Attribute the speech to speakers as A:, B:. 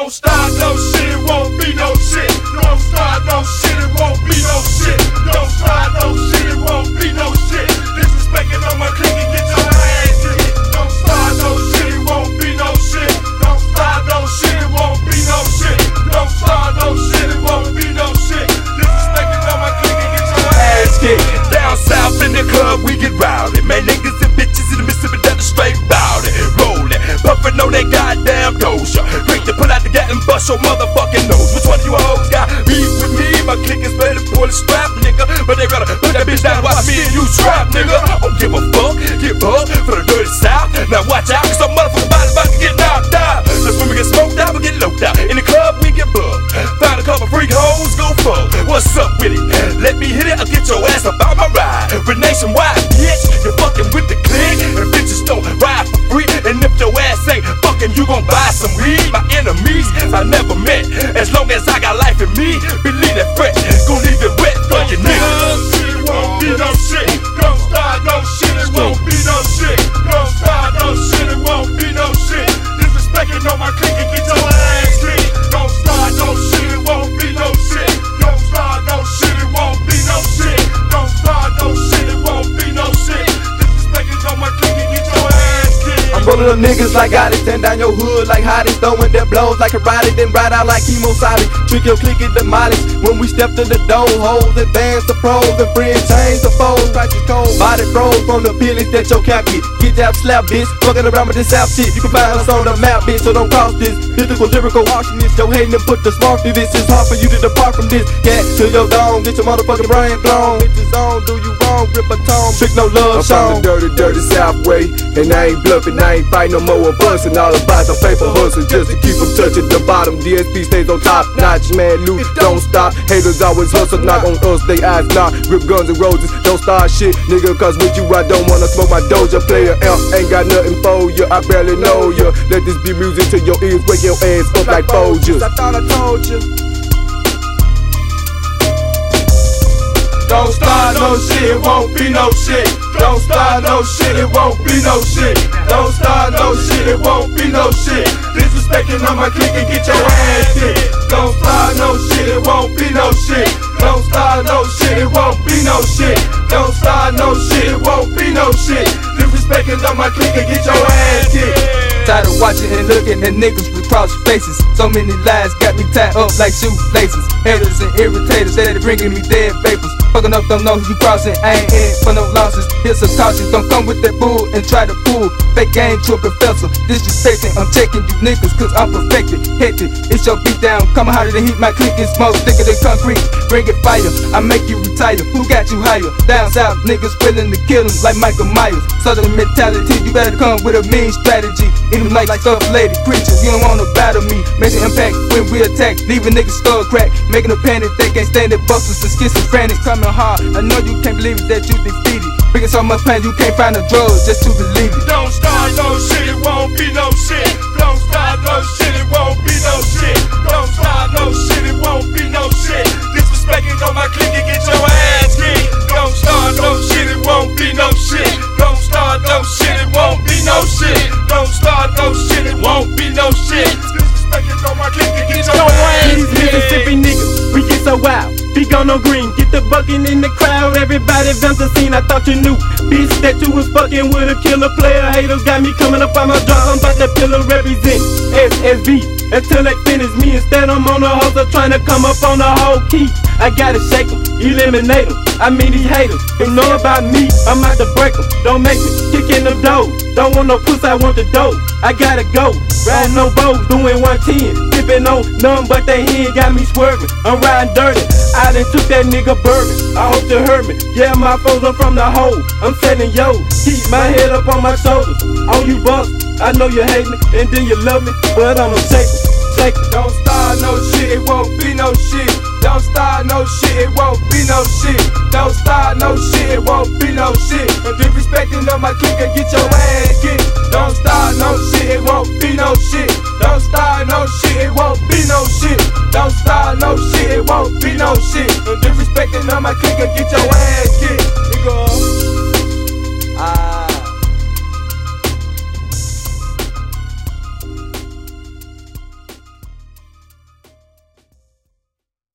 A: Don't start no shit, it won't be no shit. Don't start no shit, it won't be no shit. Don't start no shit, it won't be no shit. Disrespecting on my clique and get your ass hit. Don't start no shit, it won't be no shit. Don't start no shit, it won't be no shit. Don't start no shit, it won't be no shit. Disrespecting on my clique and get your ass hit. Down south in the club we get rowdy. Man, niggas and bitches in the Mississippi down the straight rowdy. Rolling, puffin' on that goddamn doja. Quick to pull out the gat and bust your motherfucking nose. Which one of you hoes got beef with me? My clique is ready to pull the strap, nigga. But they rather put that bitch down and watch me and you strap, nigga. I don't give a fuck, give up for the dirty south. Now watch out, cause some motherfucking body's about to get knocked out. That's when we get smoked out, we get loped out. In the club we get bugged. Find a couple freak hoes, go fuck. What's up with it? Let me hit it, I'll get your ass about my ride. We're nationwide, bitch. You're fucking with the clique, and bitches don't ride for free. And if your ass ain't fucking, you gon' buy some weed. My enemies I never met. As long as I got life in me, believe that threat gon' leave it wet for your niggas. It won't be no shit. Don't start no shit. It won't be no shit. Don't start no shit. It won't be no shit. Disrespecting on my clique and get your ass kicked. Don't start no shit. It won't be no shit. Don't start no shit. It won't be no shit. Don't start no shit. It won't be no shit. Disrespecting on my clique and get your ass kicked.
B: I'm rolling up niggas like hotties, turn down your hood like hotties, throwing their blows like karate, then ride out like chemosonic. Trick your clique and demolish. When we step to the door, hoes advance the pros and friends change the foes. Prices cold, body froze from the feelings that your cap get. Get that slap, bitch. Fucking around with this south shit. You can find us on the map, bitch. So don't cross this. Physical, lyrical auctionist. Your hating and put the spark through this. It's hard for you to depart from this. Cat to your dome, get your motherfucking brain blown. Bitches on, do you wrong? Grip a tone, trick no love.
C: I'm from the dirty, dirty South way, and I ain't bluffing, I ain't fighting no more. I'm busting all about the paper hustle just to keep them touching the bottom. DSP stays on top notch, man. Loot, don't stop. Haters always hustle, knock on us, they eyes knock. Grip guns and roses, don't start shit, nigga. Cause with you I don't wanna smoke my doja. Player L ain't got nothing for ya, I barely know ya. Let this be music to your ears, wake your ass up like Folgers.
B: I thought I told you.
A: Don't start no shit, it won't be no shit. Don't start no shit, it won't be no shit. Don't start no shit, it won't be no shit. Disrespecting on my clique and get your ass hit. Don't start no shit, it won't be no shit. Don't start no shit, it won't be no shit. Don't start no shit, it won't be no shit. Disrespecting on my clique and get your ass hit.
B: Tired of watching and looking at niggas with cross faces. So many lies got me tied up like shoelaces. Haters and irritators, they bringing me dead vapors. Fucking up, don't know who you crossing. I ain't in for no losses. Here's some caution, don't come with that bull and try to fool. Fake game to a professor. Disrespecting, I'm checking you niggas cause I'm perfected. Hectic, it's your beat down. Come harder than heat, my clique is smoke thicker than concrete. Bring it fire, I make you retire. Who got you higher? Down south, niggas willing to kill him like Michael Myers. Southern mentality, you better come with a mean strategy. Eat them like stuff lady creatures, you don't wanna battle me. Make an impact when we attack, leaving niggas skull crack. Making a panic, they can't stand it. Busters and schizophrenics coming hard. I know you can't believe it that you defeated. Bringing so much pain, you can't find the drugs just to believe it.
A: Don't start no shit, it won't be no shit. Don't start no shit, it won't be no shit. Don't start no shit, it won't be no shit. Disrespecting on my clique and get your ass kicked. Don't start no shit, it won't be no shit. Don't start no shit, it won't be no shit. Don't start no shit, it won't be no shit. Disrespecting on my clique and get your ass
D: These
A: kicked.
D: Mississippi niggas, we get so wild. Big on no green, get the bucking in the crowd. Everybody bounce the scene, I thought you knew. Bitch, that you was fucking with a killer player. Haters got me coming up on my drop. I'm about to pillar represent SSV until they finish me. Instead, I'm on the hustle trying to come up on the whole key. I gotta shake them, eliminate them. I mean these haters, who know about me, I'm out to break them. Don't make me kick in the door. Don't want no pussy, I want the dough. I gotta go, riding no bows, doing 110. Tipping on none but they head, got me swerving. I'm riding dirty, I done took that nigga bourbon. I hope you heard me, yeah my foes are from the hole. I'm setting yo, keep my head up on my shoulders. On you bust, I know you hate me, and then you love me, but I'ma shake it, shake it.
B: Don't start no shit, it won't be no shit. Don't start no shit, it won't be no shit. Don't start no shit, it won't be no shit. And disrespecting on my clique and get your ass kicked. Don't start no shit, it won't be no shit. Don't start no shit, it won't be no shit. Don't start no shit, it won't be no shit. And disrespecting on my clique and get your ass